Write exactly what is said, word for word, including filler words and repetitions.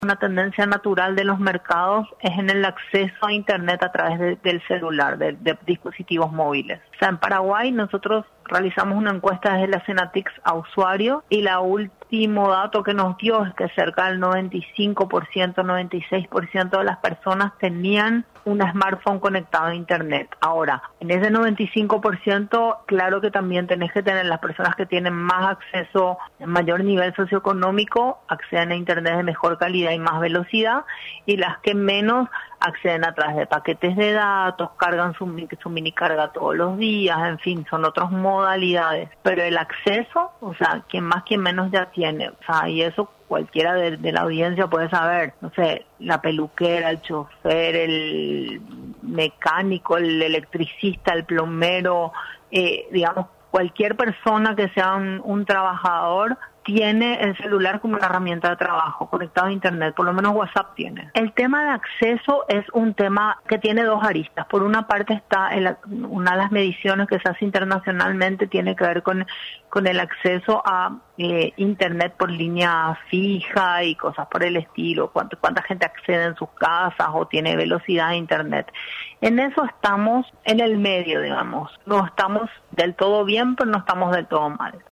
Una tendencia natural de los mercados es en el acceso a Internet a través de, del celular, de, de dispositivos móviles. O sea, en Paraguay nosotros realizamos una encuesta desde la Senatix a usuarios y la último dato que nos dio es que cerca del noventa y cinco por ciento, noventa y seis por ciento de las personas tenían un smartphone conectado a Internet. Ahora, en ese noventa y cinco por ciento, claro que también tenés que tener las personas que tienen más acceso, en mayor nivel socioeconómico, acceden a Internet de mejor calidad y más velocidad, y las que menos acceden a través de paquetes de datos, cargan su, su mini carga todos los días, en fin, son otras modalidades. Pero el acceso, o sea, quien más, quien menos ya tiene, o sea, y eso cualquiera de, de la audiencia puede saber, no sé, la peluquera, el chofer, el mecánico, el electricista, el plomero, eh, digamos, cualquier persona que sea un, un trabajador tiene el celular como una herramienta de trabajo, conectado a Internet, por lo menos WhatsApp tiene. El tema de acceso es un tema que tiene dos aristas. Por una parte está el, una de las mediciones que se hace internacionalmente, tiene que ver con, con el acceso a eh, Internet por línea fija y cosas por el estilo, cuánto, cuánta gente accede en sus casas o tiene velocidad de Internet. En eso estamos en el medio, digamos. No estamos del todo bien, pero no estamos del todo mal.